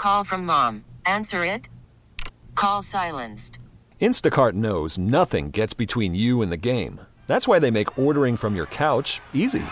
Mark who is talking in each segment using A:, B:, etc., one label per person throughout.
A: call from mom. Answer it. Call silenced.
B: Instacart knows nothing gets between you and the game. That's why they make ordering from your couch easy.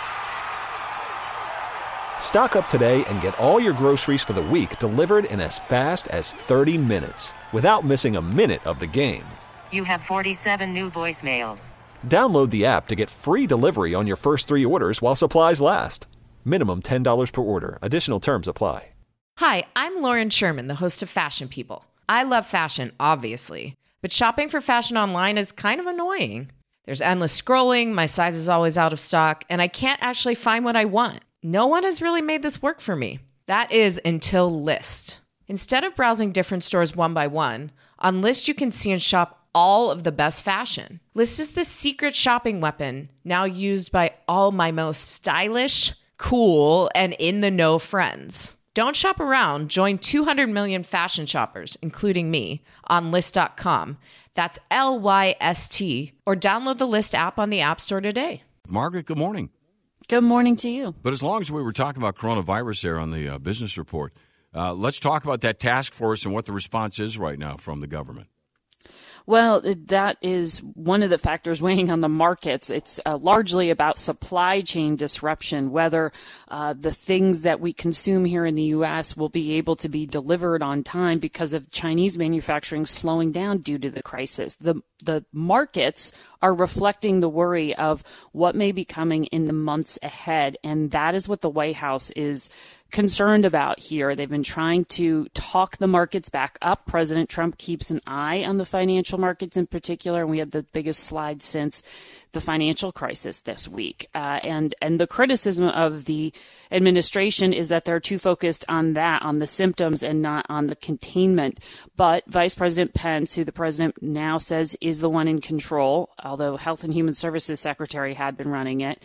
B: Stock up today and get all your groceries for the week delivered in as fast as 30 minutes without missing a minute of the game.
A: You have 47 new voicemails.
B: Download the app to get free delivery on your first 3 orders while supplies last. Minimum $10 per order. Additional terms apply.
C: Hi, I'm Lauren Sherman, the host of Fashion People. I love fashion, obviously, but shopping for fashion online is kind of annoying. There's endless scrolling, my size is always out of stock, and I can't actually find what I want. No one has really made this work for me. That is until Lyst. Instead of browsing different stores one by one, on Lyst you can see and shop all of the best fashion. Lyst is the secret shopping weapon now used by all my most stylish, cool, and in-the-know friends. Don't shop around. Join 200 million fashion shoppers, including me, on Lyst.com. That's Lyst, or download the Lyst app on the App Store today.
D: Margaret, good morning.
E: Good morning to you.
D: But as long as we were talking about coronavirus there on the business report, let's talk about that task force and what the response is right now from the government.
E: Well, that is one of the factors weighing on the markets. It's largely about supply chain disruption, whether the things that we consume here in the U.S. will be able to be delivered on time because of Chinese manufacturing slowing down due to the crisis. The markets are reflecting the worry of what may be coming in the months ahead, and that is what the White House is concerned about here. They've been trying to talk the markets back up. President Trump keeps an eye on the financial markets in particular, and we had the biggest slide since the financial crisis this week. And the criticism of the administration is that they're too focused on that, on the symptoms and not on the containment. But Vice President Pence, who the president now says is the one in control, although Health and Human Services Secretary had been running it,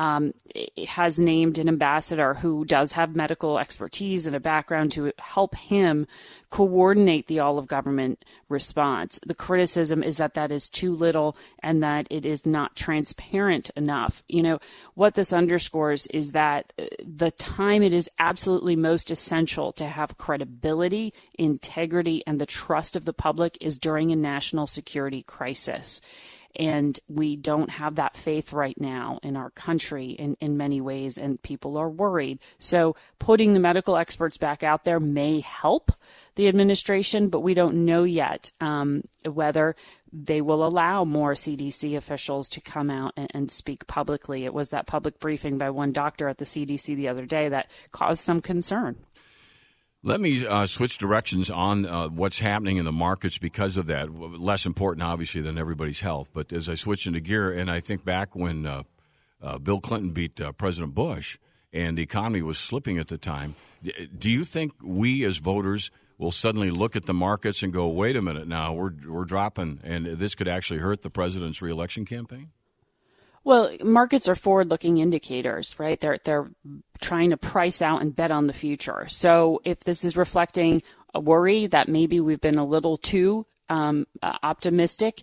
E: has named an ambassador who does have medical expertise and a background to help him coordinate the all-of-government response. The criticism is that that is too little and that it is not transparent enough. You know, what this underscores is that the time it is absolutely most essential to have credibility, integrity, and the trust of the public is during a national security crisis. And we don't have that faith right now in our country in many ways, and people are worried. So putting the medical experts back out there may help the administration, but we don't know yet whether they will allow more CDC officials to come out and speak publicly. It was that public briefing by one doctor at the CDC the other day that caused some concern.
D: Let me switch directions on what's happening in the markets because of that. Less important, obviously, than everybody's health. But as I switch into gear, and I think back when Bill Clinton beat President Bush and the economy was slipping at the time, do you think we as voters will suddenly look at the markets and go, wait a minute now, we're dropping, and this could actually hurt the president's reelection campaign?
E: Well, markets are forward-looking indicators, right? They're trying to price out and bet on the future. So if this is reflecting a worry that maybe we've been a little too optimistic,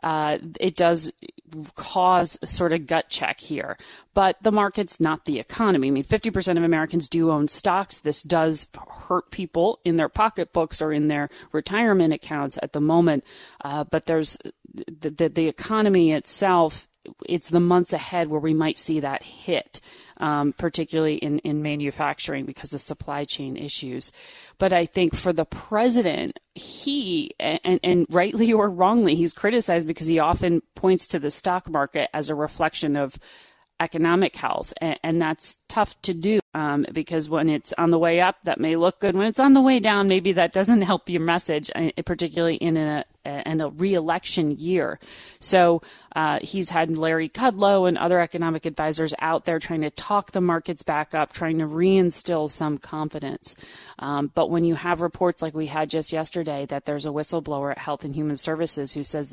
E: it does cause a sort of gut check here. But the market's not the economy. I mean, 50% of Americans do own stocks. This does hurt people in their pocketbooks or in their retirement accounts at the moment. But there's the economy itself. It's the months ahead where we might see that hit, particularly in manufacturing because of supply chain issues. But I think for the president, he, and rightly or wrongly, he's criticized because he often points to the stock market as a reflection of economic health. And that's tough to do because when it's on the way up, that may look good. When it's on the way down, maybe that doesn't help your message, particularly in a re-election year. So he's had Larry Kudlow and other economic advisors out there trying to talk the markets back up, trying to reinstill some confidence. But when you have reports like we had just yesterday that there's a whistleblower at Health and Human Services who says that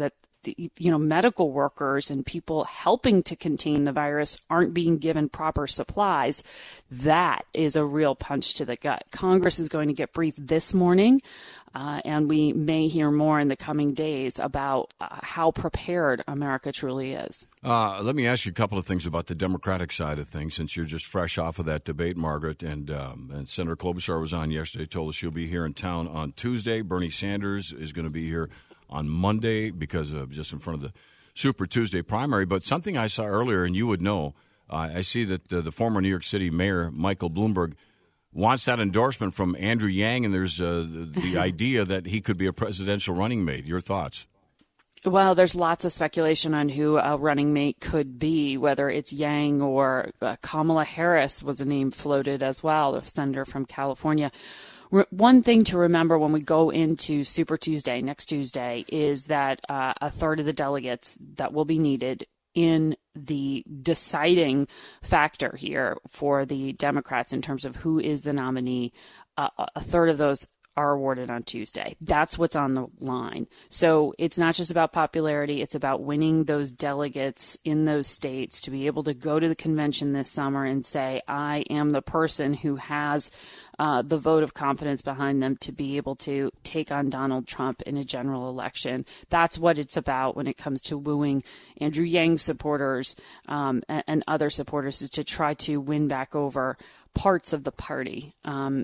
E: medical workers and people helping to contain the virus aren't being given proper supplies, that is a real punch to the gut. Congress is going to get briefed this morning, and we may hear more in the coming days about how prepared America truly is.
D: Let me ask you a couple of things about the Democratic side of things, since you're just fresh off of that debate, Margaret. And Senator Klobuchar was on yesterday, told us she'll be here in town on Tuesday. Bernie Sanders is going to be here on Monday because of just in front of the Super Tuesday primary. But something I saw earlier, and you would know, I see that the former New York City Mayor, Michael Bloomberg, wants that endorsement from Andrew Yang, and there's the idea that he could be a presidential running mate. Your thoughts?
E: Well, there's lots of speculation on who a running mate could be, whether it's Yang or Kamala Harris was a name floated as well, the senator from California. One thing to remember when we go into Super Tuesday, next Tuesday, is that a third of the delegates that will be needed in the deciding factor here for the Democrats in terms of who is the nominee, a third of those are awarded on Tuesday. That's what's on the line. So it's not just about popularity. It's about winning those delegates in those states to be able to go to the convention this summer and say, I am the person who has the vote of confidence behind them to be able to take on Donald Trump in a general election. That's what it's about when it comes to wooing Andrew Yang supporters and other supporters, is to try to win back over parts of the party.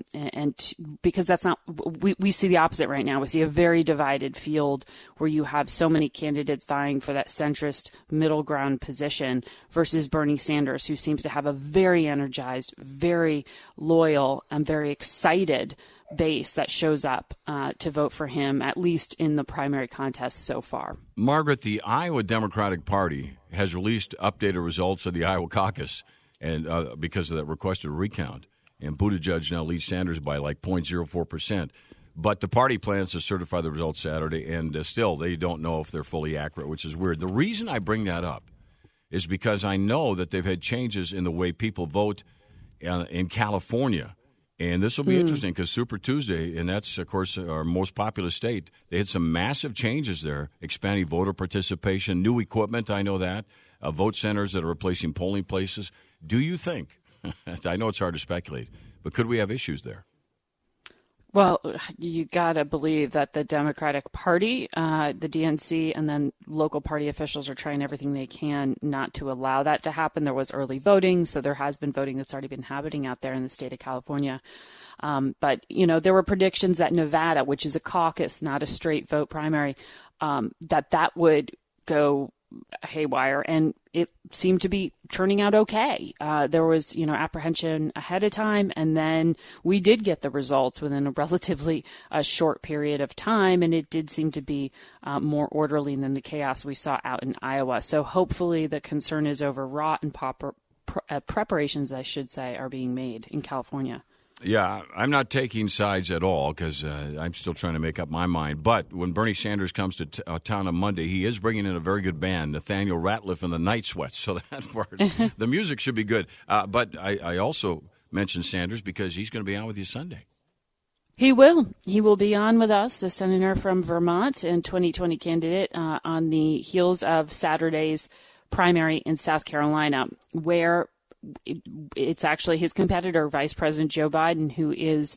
E: Because that's not, we see the opposite right now. We see a very divided field where you have so many candidates vying for that centrist middle ground position versus Bernie Sanders, who seems to have a very energized, very loyal, and very excited base that shows up to vote for him, at least in the primary contest so far.
D: Margaret, the Iowa Democratic Party has released updated results of the Iowa caucus, and because of that requested recount. And Buttigieg now leads Sanders by like 0.04%. But the party plans to certify the results Saturday, and still they don't know if they're fully accurate, which is weird. The reason I bring that up is because I know that they've had changes in the way people vote in California. And this will be interesting because Super Tuesday, and that's, of course, our most populous state, they had some massive changes there, expanding voter participation, new equipment, I know that, vote centers that are replacing polling places. Do you think, I know it's hard to speculate, but could we have issues there?
E: Well, you got to believe that the Democratic Party, the DNC, and then local party officials are trying everything they can not to allow that to happen. There was early voting, so there has been voting that's already been happening out there in the state of California. But, there were predictions that Nevada, which is a caucus, not a straight vote primary, that would go haywire, and it seemed to be turning out okay. There was, apprehension ahead of time, and then we did get the results within a relatively short period of time, and it did seem to be more orderly than the chaos we saw out in Iowa. So hopefully the concern is overwrought, and preparations, I should say, are being made in California.
D: Yeah, I'm not taking sides at all because I'm still trying to make up my mind. But when Bernie Sanders comes to town on Monday, he is bringing in a very good band, Nathaniel Rateliff and the Night Sweats. So that part, the music should be good. But I also mentioned Sanders because he's going to be on with you Sunday.
E: He will. He will be on with us, the senator from Vermont and 2020 candidate, on the heels of Saturday's primary in South Carolina, where it's actually his competitor, Vice President Joe Biden, who is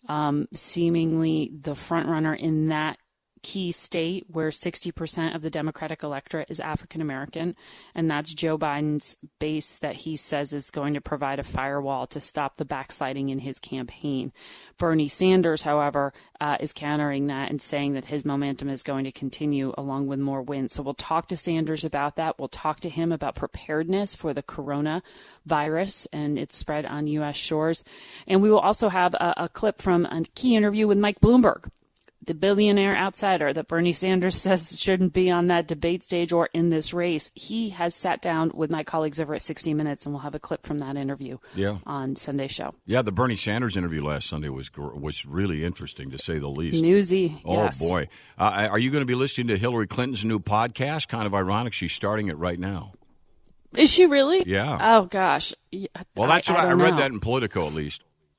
E: seemingly the front runner in that key state where 60% of the Democratic electorate is African American. And that's Joe Biden's base that he says is going to provide a firewall to stop the backsliding in his campaign. Bernie Sanders, however, is countering that and saying that his momentum is going to continue along with more wins. So we'll talk to Sanders about that. We'll talk to him about preparedness for the coronavirus and its spread on U.S. shores. And we will also have a clip from a key interview with Mike Bloomberg, the billionaire outsider that Bernie Sanders says shouldn't be on that debate stage or in this race. He has sat down with my colleagues over at 60 Minutes, and we'll have a clip from that interview on Sunday's show. Yeah,
D: the Bernie Sanders interview last Sunday was really interesting, to say the least.
E: Newsy, yes.
D: Oh, boy. Are you going to be listening to Hillary Clinton's new podcast? Kind of ironic. She's starting it right now.
E: Is she really?
D: Yeah.
E: Oh, gosh.
D: Well, that's what I read that in Politico, at least.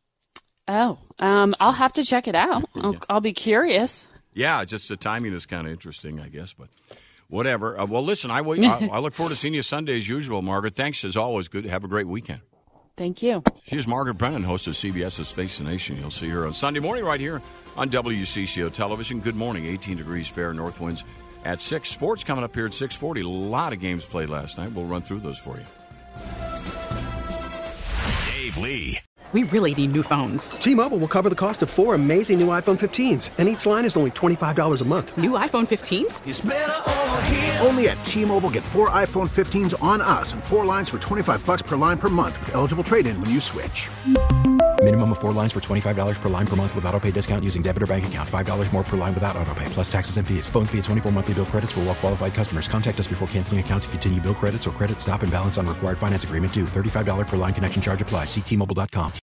E: Oh, I'll have to check it out. I'll be curious.
D: Yeah, just the timing is kind of interesting, I guess. But whatever. Well, listen, I look forward to seeing you Sunday as usual, Margaret. Thanks as always. Good. Have a great weekend.
E: Thank you.
D: She is Margaret Brennan, host of CBS's Face the Nation. You'll see her on Sunday morning right here on WCCO Television. Good morning. 18 degrees fair, north winds at 6. Sports coming up here at 6:40. A lot of games played last night. We'll run through those for you.
F: Dave Lee.
G: We really need new phones.
H: T-Mobile will cover the cost of 4 amazing new iPhone 15s, and each line is only $25 a month.
G: New iPhone 15s?
F: It's better over here. Only at T-Mobile, get 4 iPhone 15s on us and 4 lines for $25 per line per month with eligible trade-in when you switch.
I: Minimum of 4 lines for $25 per line per month with autopay discount using debit or bank account. $5 more per line without autopay, plus taxes and fees. Phone fee at 24 monthly bill credits for well-qualified customers. Contact us before canceling account to continue bill credits or credit stop and balance on required finance agreement due. $35 per line connection charge applies. See T-Mobile.com.